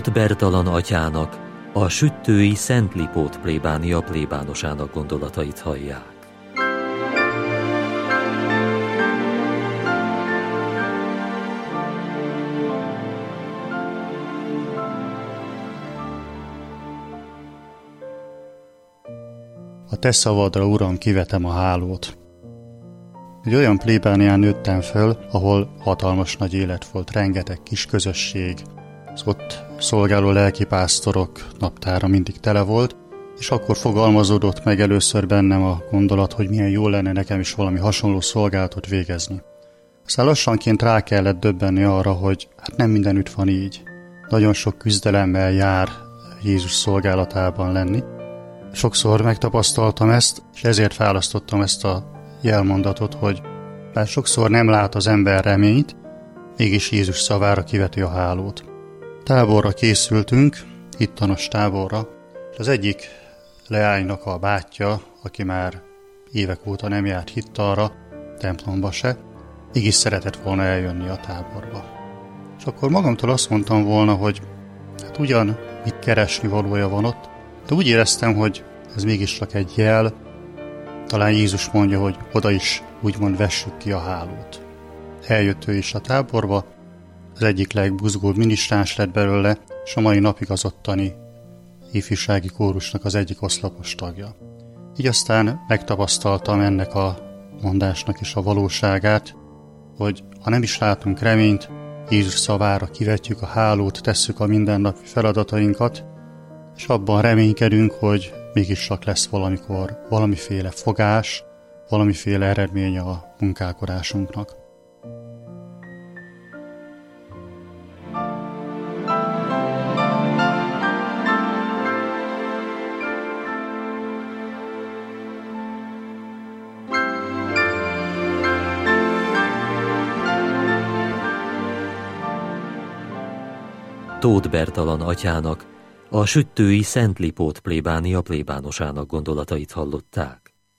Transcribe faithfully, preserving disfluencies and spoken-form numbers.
Tóth Bertalan atyának, a süttői Szent Lipót plébánia plébánosának gondolatait hallják. A te szavadra, Uram, kivetem a hálót. Egy olyan plébánián nőttem föl, ahol hatalmas nagy élet volt, rengeteg kis közösség. Az ott szolgáló lelkipásztorok naptára mindig tele volt, és akkor fogalmazódott meg először bennem a gondolat, hogy milyen jó lenne nekem is valami hasonló szolgálatot végezni. Aztán lassanként rá kellett döbbenni arra, hogy hát nem mindenütt van így. Nagyon sok küzdelemmel jár Jézus szolgálatában lenni. Sokszor megtapasztaltam ezt, és ezért választottam ezt a jelmondatot, hogy bár sokszor nem lát az ember reményt, mégis Jézus szavára kiveti a hálót. Táborra készültünk, hittanos táborra, és az egyik leánynak a bátyja, aki már évek óta nem járt hittalra, templomba se, mégis szeretett volna eljönni a táborba. És akkor magamtól azt mondtam volna, hogy hát ugyan mit keresni valója van ott, de úgy éreztem, hogy ez mégis csak egy jel, talán Jézus mondja, hogy oda is úgymond vessük ki a hálót. Eljött ő is a táborba, az egyik legbuzgóbb minisztráns lett belőle, és a mai napig az ottani ifjúsági kórusnak az egyik oszlopos tagja. Így aztán megtapasztaltam ennek a mondásnak is a valóságát, hogy ha nem is látunk reményt, Jézus szavára kivetjük a hálót, tesszük a mindennapi feladatainkat, és abban reménykedünk, hogy mégis csak lesz valamikor valamiféle fogás, valamiféle eredménye a munkálkodásunknak. Tóth Bertalan atyának, a süttői Szent Lipót plébánia plébánosának gondolatait hallották.